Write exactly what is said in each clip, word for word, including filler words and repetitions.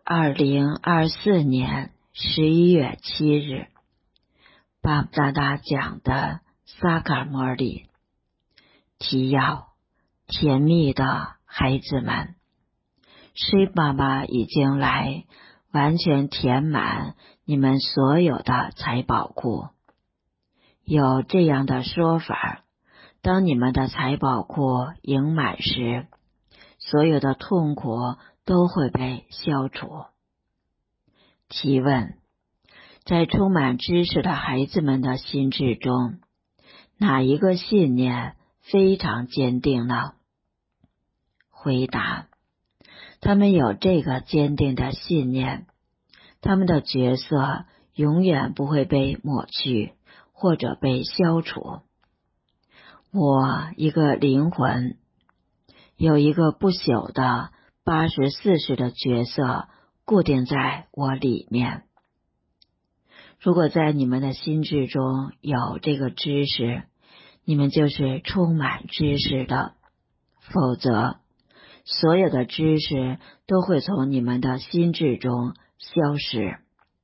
二零二四年十一月七日，巴布达达讲的萨卡摩里提要：甜蜜的孩子们，水爸爸已经来完全填满你们所有的财宝库。有这样的说法，当你们的财宝库盈满时，所有的痛苦都会被消除。提问：在充满知识的孩子们的心智中，哪一个信念非常坚定呢？回答：他们有这个坚定的信念，他们的角色永远不会被抹去或者被消除。我一个灵魂有一个不朽的八十四世的角色固定在我里面。如果在你们的心智中有这个知识，你们就是充满知识的，否则所有的知识都会从你们的心智中消失。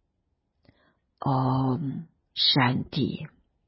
唵，山地。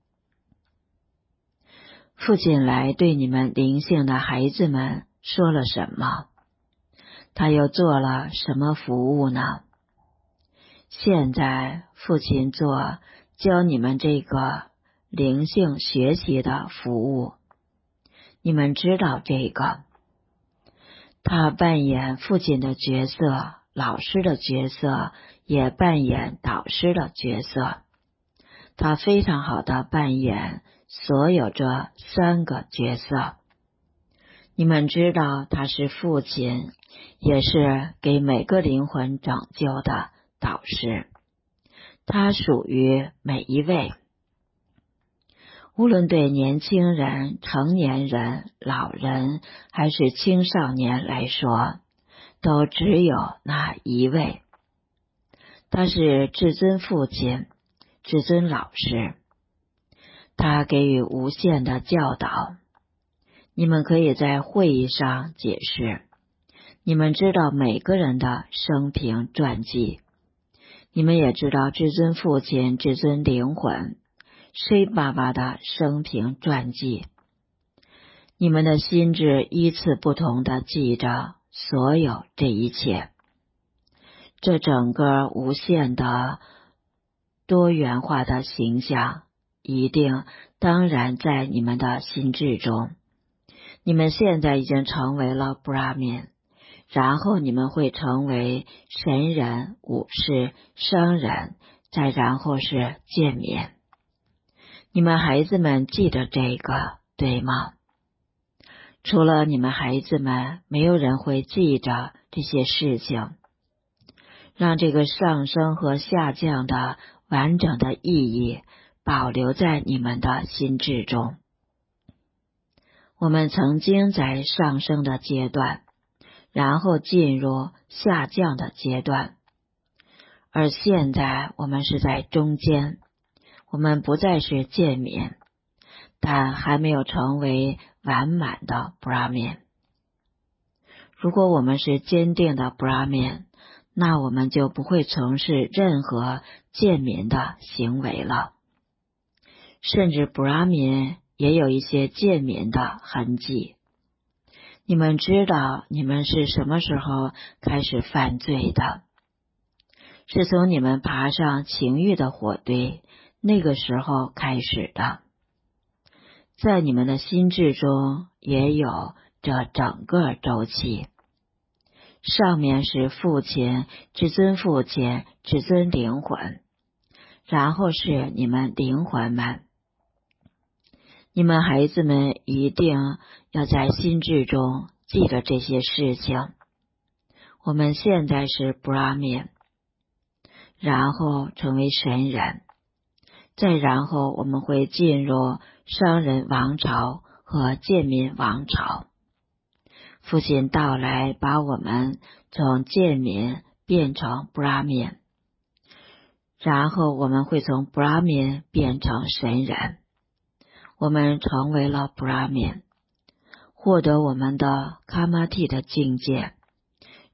父亲来对你们灵性的孩子们说了什么？他又做了什么服务呢？现在父亲做教你们这个灵性学习的服务，你们知道这个。他扮演父亲的角色，老师的角色，也扮演导师的角色。他非常好的扮演所有这三个角色。你们知道他是父亲，也是给每个灵魂拯救的导师。他属于每一位，无论对年轻人、成年人、老人还是青少年来说，都只有那一位。他是至尊父亲，至尊老师，他给予无限的教导。你们可以在会议上解释，你们知道每个人的生平传记，你们也知道至尊父亲、至尊灵魂水爸爸的生平传记。你们的心智依次不同地记着所有这一切。这整个无限的多元化的形象一定当然在你们的心智中。你们现在已经成为了 Brahmin， 然后你们会成为神人、武士、商人，再然后是贱民。你们孩子们记得这个，对吗？除了你们孩子们，没有人会记着这些事情。让这个上升和下降的完整的意义保留在你们的心智中。我们曾经在上升的阶段，然后进入下降的阶段，而现在我们是在中间。我们不再是贱民，但还没有成为完满的 Brahmin。 如果我们是坚定的 Brahmin， 那我们就不会从事任何贱民的行为了。甚至 Brahmin 也有一些贱民的痕迹。你们知道你们是什么时候开始犯罪的？是从你们爬上情欲的火堆那个时候开始的。在你们的心智中也有这整个周期。上面是父亲、至尊父亲、至尊灵魂，然后是你们灵魂们。你们孩子们一定要在心智中记着这些事情。我们现在是 Brahmin， 然后成为神人，再然后我们会进入商人王朝和贱民王朝。父亲到来把我们从贱民变成 Brahmin， 然后我们会从 Brahmin 变成神人。我们成为了 Brahmin， 获得我们的 Kamati 的境界，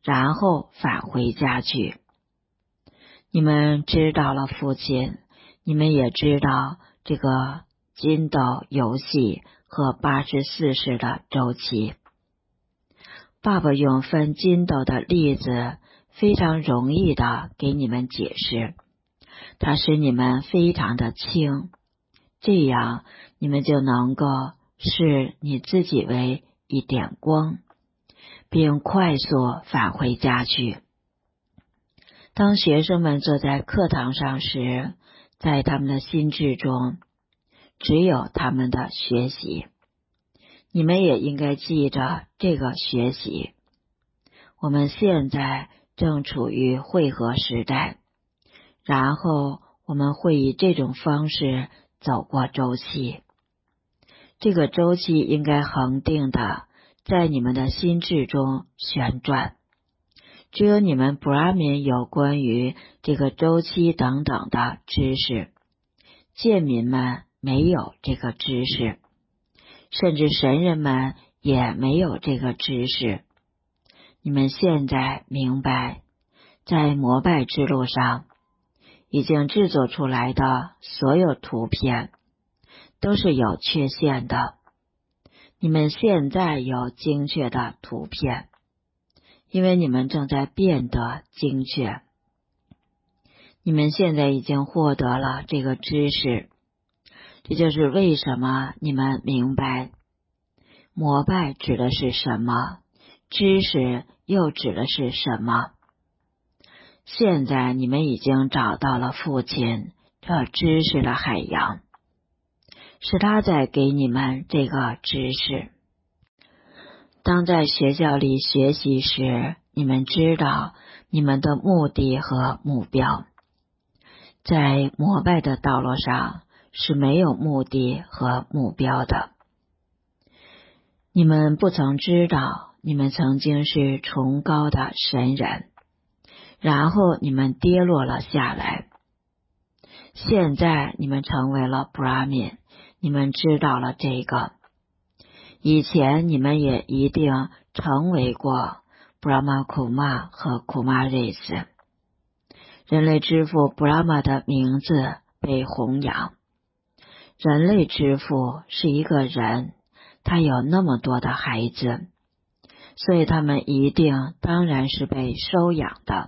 然后返回家去。你们知道了父亲，你们也知道这个筋斗游戏和八十四世的周期。爸爸用分筋斗的例子非常容易的给你们解释，它使你们非常的轻，这样你们就能够视你自己为一点光，并快速返回家去。当学生们坐在课堂上时，在他们的心智中只有他们的学习。你们也应该记着这个学习。我们现在正处于汇合时代，然后我们会以这种方式走过周期。这个周期应该恒定的在你们的心智中旋转。只有你们 Brahmin 有关于这个周期等等的知识，贱民们没有这个知识，甚至神人们也没有这个知识。你们现在明白，在膜拜之路上已经制作出来的所有图片都是有缺陷的。你们现在有精确的图片，因为你们正在变得精确。你们现在已经获得了这个知识，这就是为什么你们明白膜拜指的是什么，知识又指的是什么。现在你们已经找到了父亲这知识的海洋，是他在给你们这个知识。当在学校里学习时，你们知道你们的目的和目标。在膜拜的道路上是没有目的和目标的。你们不曾知道你们曾经是崇高的神人，然后你们跌落了下来。现在你们成为了 Brahmin， 你们知道了这个。以前你们也一定成为过 Brahma Kuma 和 Kumaris。 人类之父 Brahma 的名字被弘扬。人类之父是一个人，他有那么多的孩子，所以他们一定当然是被收养的。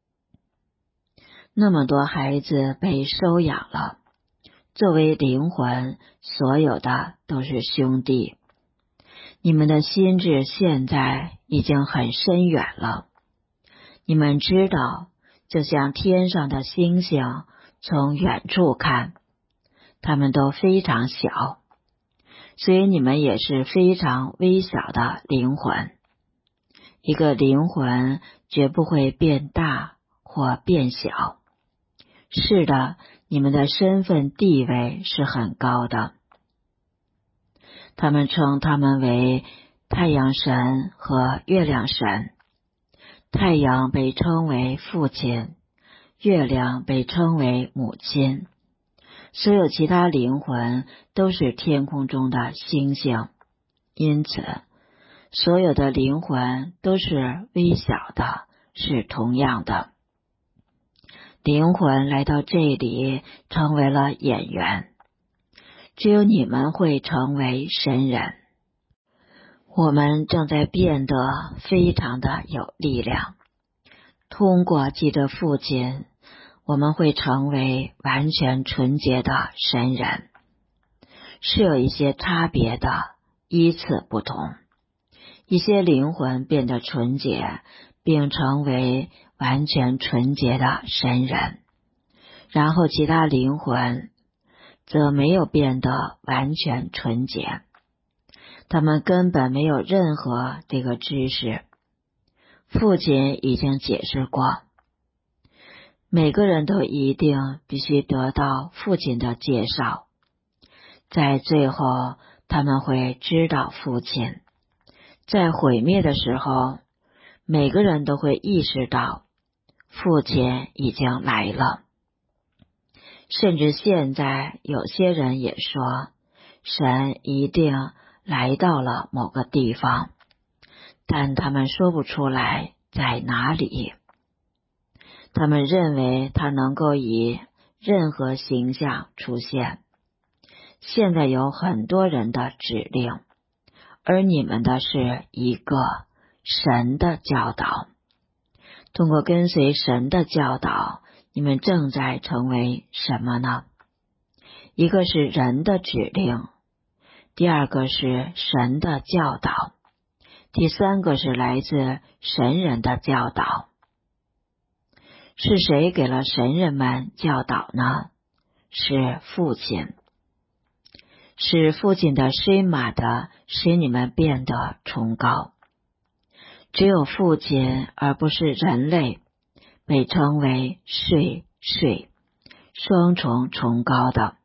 那么多孩子被收养了，作为灵魂，所有的都是兄弟。你们的心智现在已经很深远了。你们知道，就像天上的星星，从远处看，它们都非常小，所以你们也是非常微小的灵魂。一个灵魂绝不会变大或变小。是的，你们的身份地位是很高的。他们称他们为太阳神和月亮神。太阳被称为父亲，月亮被称为母亲。所有其他灵魂都是天空中的星星，因此所有的灵魂都是微小的，是同样的。灵魂来到这里成为了演员，只有你们会成为神人。我们正在变得非常的有力量。通过记得父亲，我们会成为完全纯洁的神人。是有一些差别的，依次不同。一些灵魂变得纯洁，并成为完全纯洁的神人，然后其他灵魂则没有变得完全纯洁，他们根本没有任何这个知识。父亲已经解释过，每个人都一定必须得到父亲的介绍，在最后他们会知道父亲。在毁灭的时候，每个人都会意识到父亲已经来了。甚至现在有些人也说，神一定来到了某个地方，但他们说不出来在哪里？他们认为他能够以任何形象出现。现在有很多人的指令，而你们的是一个神的教导。通过跟随神的教导，你们正在成为什么呢？一个是人的指令，第二个是神的教导，第三个是来自神人的教导。是谁给了神人们教导呢？是父亲。是父亲的施玛的使你们变得崇高。只有父亲而不是人类被称为税税，双重崇高的。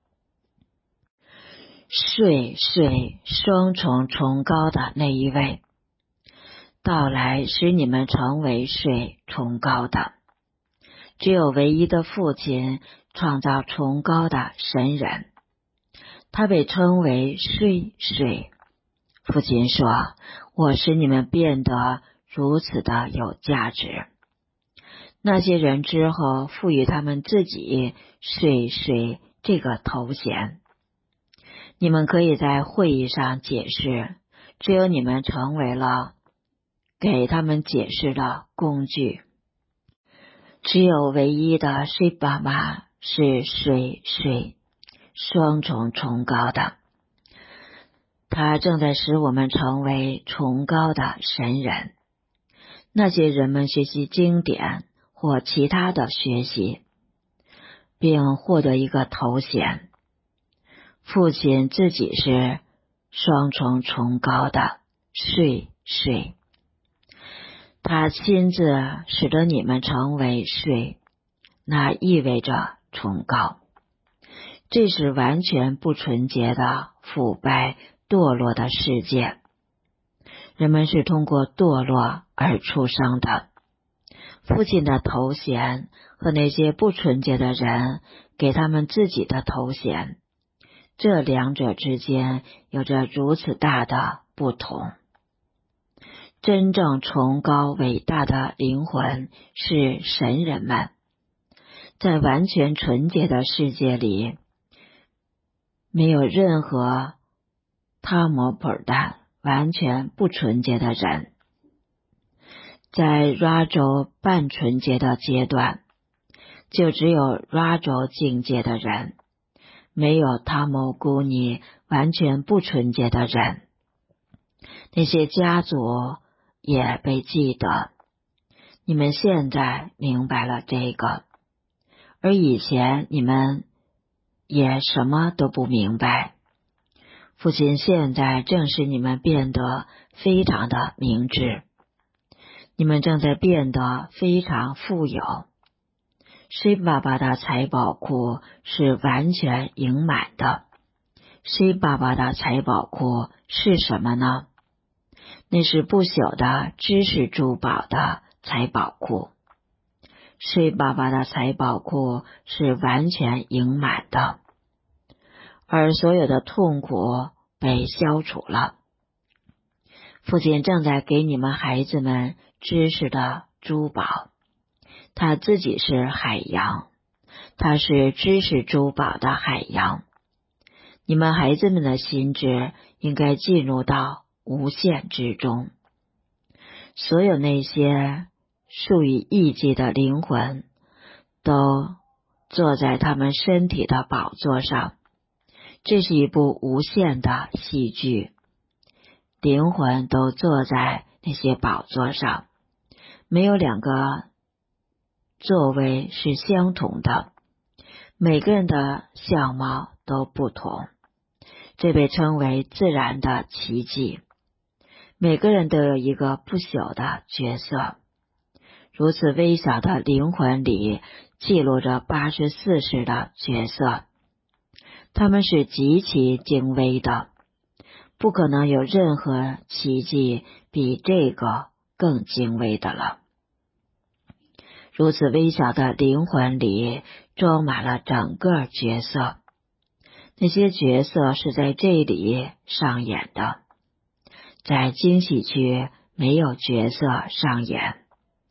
税税双重崇高的那一位到来使你们成为税崇高的。只有唯一的父亲创造崇高的神人，他被称为税税。父亲说，我使你们变得如此的有价值。那些人之后赋予他们自己税税这个头衔。你们可以在会议上解释，只有你们成为了给他们解释的工具。只有唯一的税爸爸是税税双重崇高的，他正在使我们成为崇高的神人。那些人们学习经典或其他的学习，并获得一个头衔。父亲自己是双重崇高的税税，他亲自使得你们成为税，那意味着崇高。这是完全不纯洁的腐败堕落的世界。人们是通过堕落而出生的。父亲的头衔和那些不纯洁的人给他们自己的头衔，这两者之间有着如此大的不同。真正崇高伟大的灵魂是神人们。在完全纯洁的世界里，没有任何他摩普的完全不纯洁的人。在 Rajo 半纯洁的阶段，就只有 Rajo 境界的人，没有他摩古尼完全不纯洁的人。那些家族也被记得。你们现在明白了这个，而以前你们也什么都不明白。父亲现在正使你们变得非常的明智，你们正在变得非常富有。谁爸爸的财宝库是完全盈满的。谁爸爸的财宝库是什么呢？那是不朽的知识珠宝的财宝库。谁爸爸的财宝库是完全盈满的，而所有的痛苦被消除了。父亲正在给你们孩子们知识的珠宝，他自己是海洋，他是知识珠宝的海洋。你们孩子们的心智应该进入到无限之中。所有那些数以亿计的灵魂都坐在他们身体的宝座上，这是一部无限的戏剧。灵魂都坐在那些宝座上，没有两个座位是相同的，每个人的相貌都不同，这被称为自然的奇迹。每个人都有一个不朽的角色，如此微小的灵魂里记录着八十四世的角色，他们是极其精微的，不可能有任何奇迹比这个更精微的了。如此微小的灵魂里装满了整个角色，那些角色是在这里上演的。在惊喜区没有角色上演，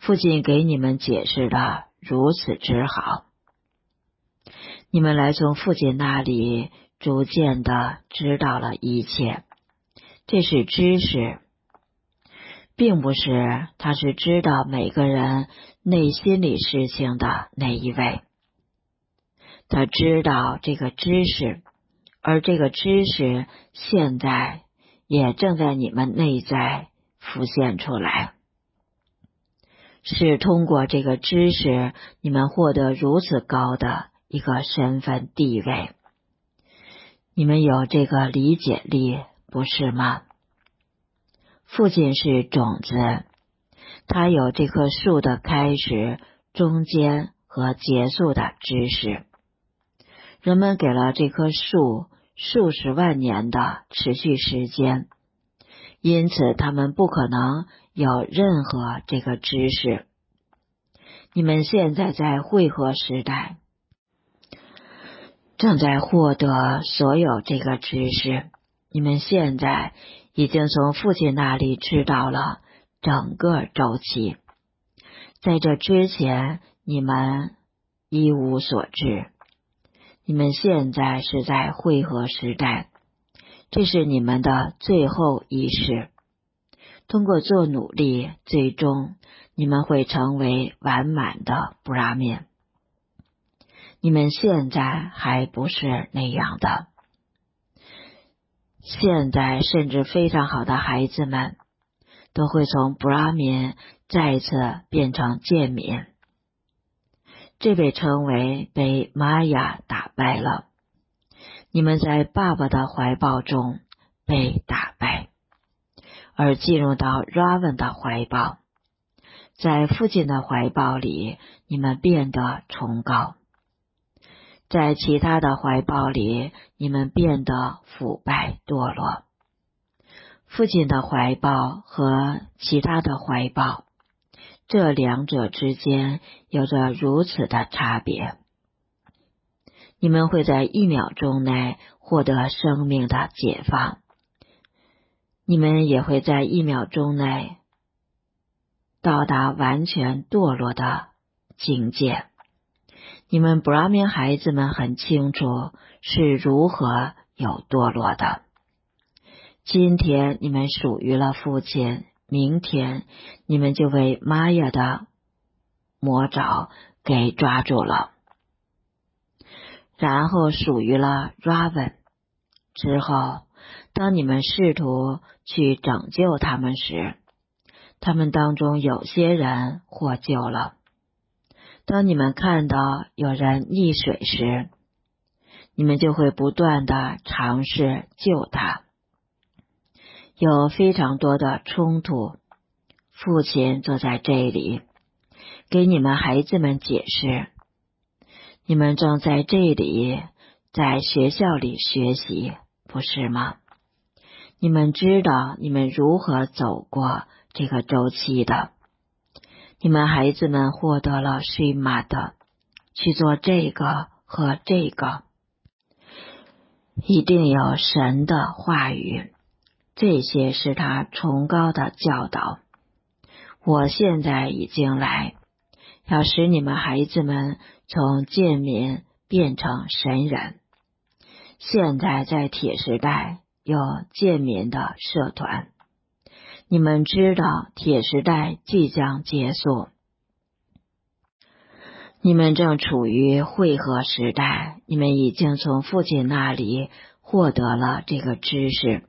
父亲给你们解释的如此之好，你们来从父亲那里逐渐的知道了一切，这是知识，并不是他是知道每个人内心里事情的那一位，他知道这个知识，而这个知识现在也正在你们内在浮现出来，是通过这个知识你们获得如此高的一个身份地位，你们有这个理解力，不是吗？父亲是种子，他有这棵树的开始、中间和结束的知识。人们给了这棵树数十万年的持续时间，因此他们不可能有任何这个知识。你们现在在汇合时代，正在获得所有这个知识，你们现在已经从父亲那里知道了整个周期，在这之前你们一无所知，你们现在是在汇合时代，这是你们的最后仪式，通过做努力，最终你们会成为完满的布拉面。你们现在还不是那样的，现在甚至非常好的孩子们都会从布拉民再次变成贱民，这被称为被玛雅打败了。你们在爸爸的怀抱中被打败，而进入到 Ravan 的怀抱，在父亲的怀抱里你们变得崇高，在其他的怀抱里你们变得腐败堕落。父亲的怀抱和其他的怀抱，这两者之间有着如此的差别。你们会在一秒钟内获得生命的解放，你们也会在一秒钟内到达完全堕落的境界。你们布拉明孩子们很清楚是如何有堕落的。今天你们属于了父亲，明天你们就被玛雅的魔爪给抓住了，然后属于了 Ravan。 之后当你们试图去拯救他们时，他们当中有些人获救了。当你们看到有人溺水时，你们就会不断的尝试救他。有非常多的冲突，父亲坐在这里给你们孩子们解释，你们正在这里在学校里学习，不是吗？你们知道你们如何走过这个周期的，你们孩子们获得了睡马的去做这个和这个，一定有神的话语，这些是他崇高的教导。我现在已经来，要使你们孩子们从贱民变成神人。现在在铁时代有贱民的社团，你们知道铁时代即将结束，你们正处于汇合时代，你们已经从父亲那里获得了这个知识。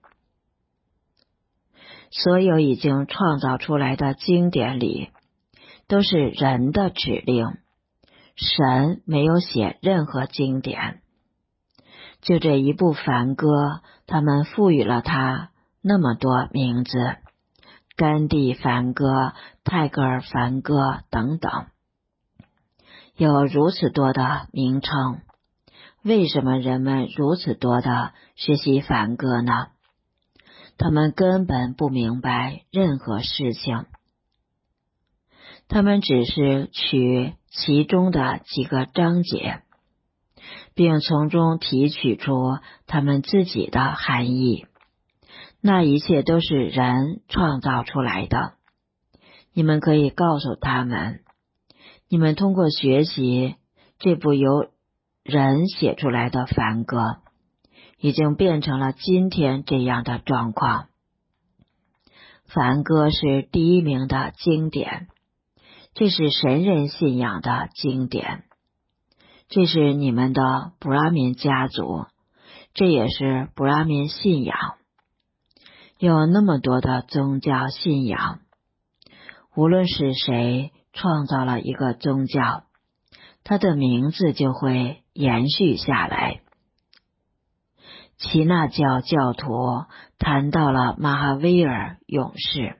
所有已经创造出来的经典里都是人的指令，神没有写任何经典。就这一部梵歌，他们赋予了它那么多名字，甘地梵歌、泰戈尔梵歌等等，有如此多的名称。为什么人们如此多的学习梵歌呢？他们根本不明白任何事情，他们只是取其中的几个章节，并从中提取出他们自己的含义。那一切都是人创造出来的， 你们可以告诉他们，你们通过学习这部由人写出来的梵歌，已经变成了今天这样的状况。梵歌是第一名的经典，这是神人信仰的经典，这是你们的布拉民家族，这也是布拉民信仰。有那么多的宗教信仰，无论是谁创造了一个宗教，它的名字就会延续下来。耆那教教徒谈到了马哈维尔勇士，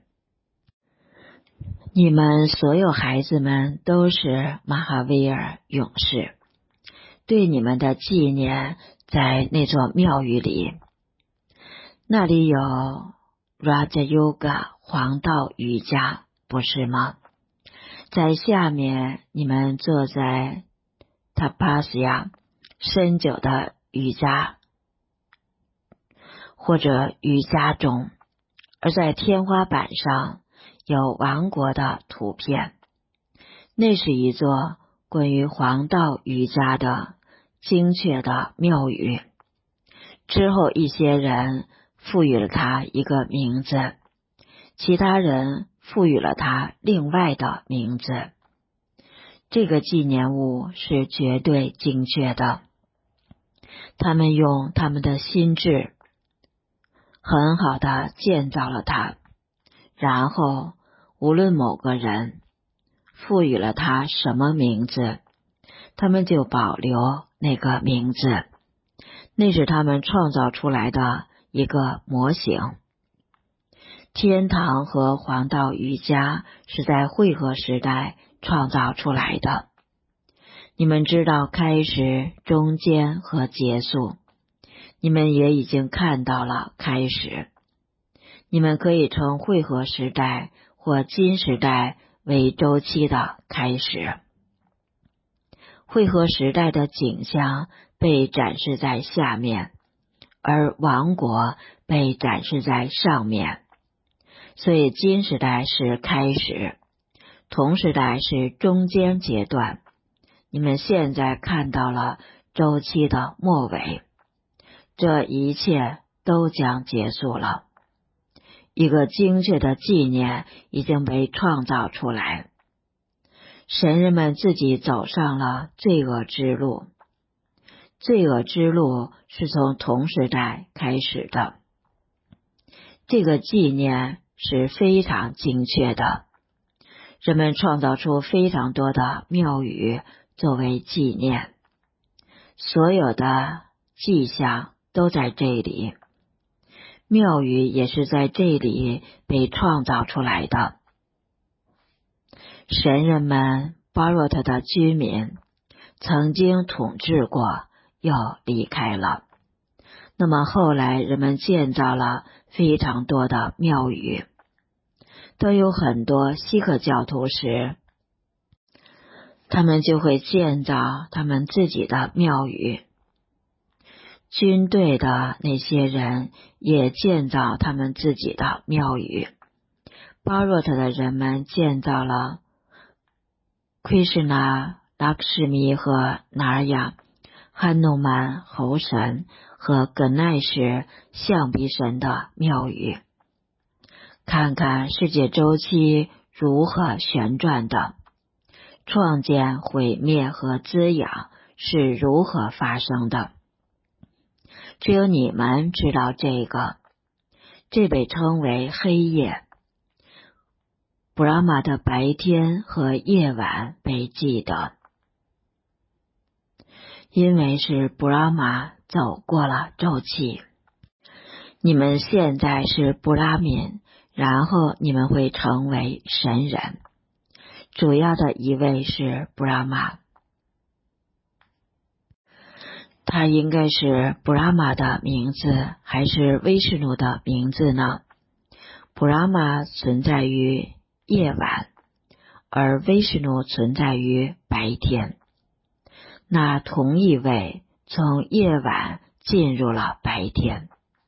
你们所有孩子们都是马哈维尔勇士，对你们的纪念在那座庙宇里，那里有 Raja Yoga 黄道瑜伽，不是吗？在下面你们坐在 Tapasya 深久的瑜伽或者瑜伽中，而在天花板上有王国的图片，那是一座关于黄道瑜伽的精确的庙宇。之后一些人赋予了它一个名字，其他人赋予了它另外的名字。这个纪念物是绝对精确的，他们用他们的心智很好的建造了它，然后无论某个人赋予了它什么名字，他们就保留那个名字，那是他们创造出来的一个模型。天堂和黄道瑜伽是在慧合时代创造出来的。你们知道开始、中间和结束，你们也已经看到了开始。你们可以称慧合时代或金时代为周期的开始。慧合时代的景象被展示在下面，而王国被展示在上面。所以金时代是开始，铜时代是中间阶段。你们现在看到了周期的末尾，这一切都将结束了。一个精确的纪念已经被创造出来。神人们自己走上了罪恶之路，罪恶之路是从铜时代开始的。这个纪念是非常精确的，人们创造出非常多的庙宇作为纪念，所有的迹象都在这里，庙宇也是在这里被创造出来的。神人们巴若特的居民曾经统治过，又离开了。那么后来人们建造了非常多的庙宇，都有很多锡克教徒时，他们就会建造他们自己的庙宇。军队的那些人也建造他们自己的庙宇。巴若特的人们建造了Krishna、拉克什米和纳尔雅、汉努曼猴神和葛奈什象鼻神的庙宇。看看世界周期如何旋转的，创建、毁灭和滋养是如何发生的。只有你们知道这个，这被称为黑夜。布拉玛的白天和夜晚被记得，因为是布拉玛走过了周期。你们现在是布拉民，然后你们会成为神人。主要的一位是布拉玛，他应该是布拉玛的名字还是威士努的名字呢？布拉玛存在于夜晚，而威士努存在于白天。那同一位从夜晚进入了白天，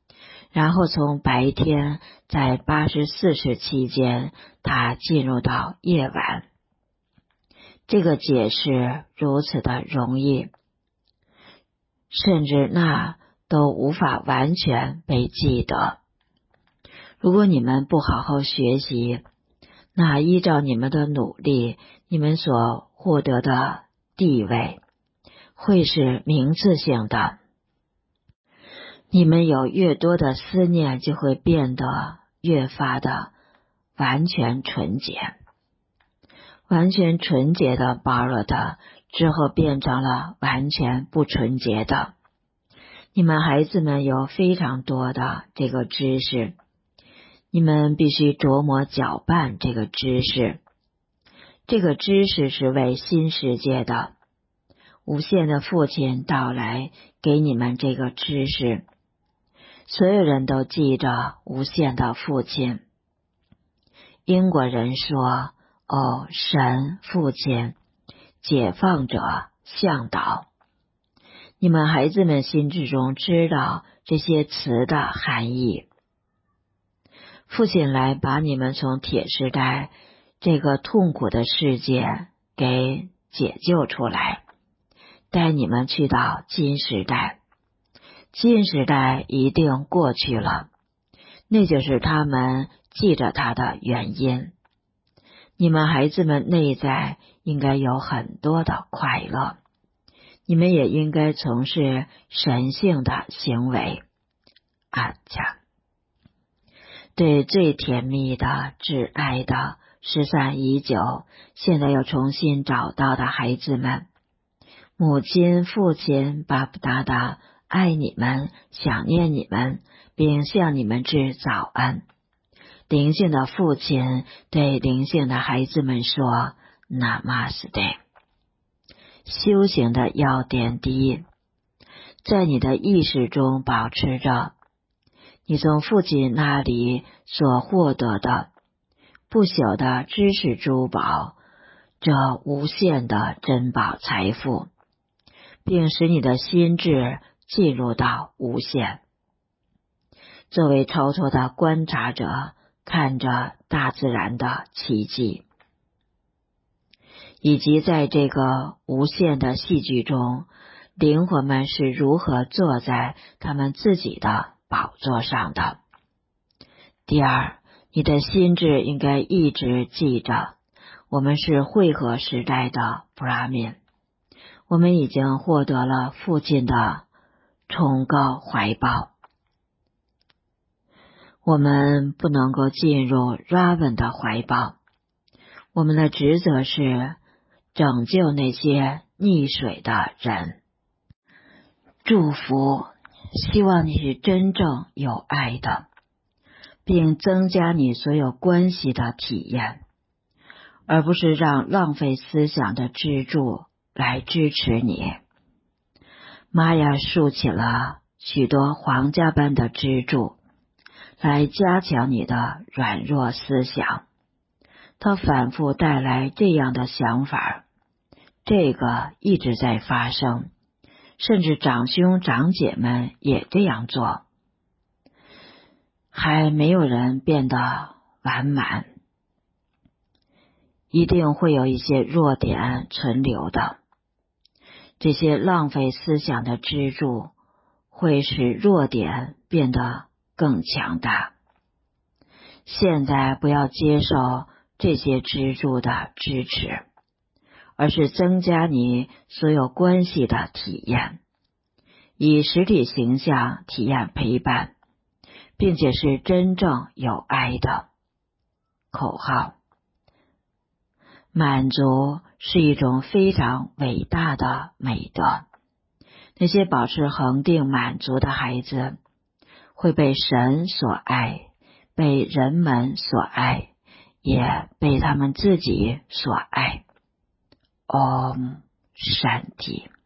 然后从白天在八十四时期间，它进入到夜晚。这个解释如此的容易，甚至那都无法完全被记得。如果你们不好好学习，那依照你们的努力，你们所获得的地位会是名次性的。你们有越多的思念，就会变得越发的完全纯洁。完全纯洁的般若的之后变成了完全不纯洁的。你们孩子们有非常多的这个知识，你们必须琢磨搅拌这个知识。这个知识是为新世界的。无限的父亲到来给你们这个知识，所有人都记着无限的父亲。英国人说，哦，神父亲解放者向导。你们孩子们心之中知道这些词的含义。父亲来把你们从铁时代这个痛苦的世界给解救出来，带你们去到金时代。金时代一定过去了，那就是他们记着他的原因。你们孩子们内在应该有很多的快乐，你们也应该从事神性的行为。阿恰，对最甜蜜的挚爱的失散已久，现在又重新找到的孩子们，母亲父亲巴布达达爱你们，想念你们，并向你们致早安。灵性的父亲对灵性的孩子们说 Namaste。 修行的要点第一，在你的意识中保持着你从父亲那里所获得的不朽的知识珠宝，这无限的珍宝财富，并使你的心智进入到无限。作为超脱的观察者，看着大自然的奇迹，以及在这个无限的戏剧中，灵魂们是如何坐在他们自己的宝座上的。第二，你的心智应该一直记着，我们是汇合时代的 Brahmin， 我们已经获得了父亲的崇高怀抱。我们不能够进入 Ravan 的怀抱，我们的职责是拯救那些溺水的人。祝福，希望你是真正有爱的，并增加你所有关系的体验，而不是让浪费思想的支柱来支持你。玛雅竖起了许多皇家般的支柱，来加强你的软弱思想。他反复带来这样的想法，这个一直在发生，甚至长兄长姐们也这样做。还没有人变得完满，一定会有一些弱点存留的。这些浪费思想的支柱会使弱点变得更强大。现在不要接受这些支柱的支持，而是增加你所有关系的体验，以实体形象体验陪伴，并且是真正有爱的。口号：满足是一种非常伟大的美德。那些保持恒定满足的孩子会被神所爱，被人们所爱，也被他们自己所爱。Om Shanti。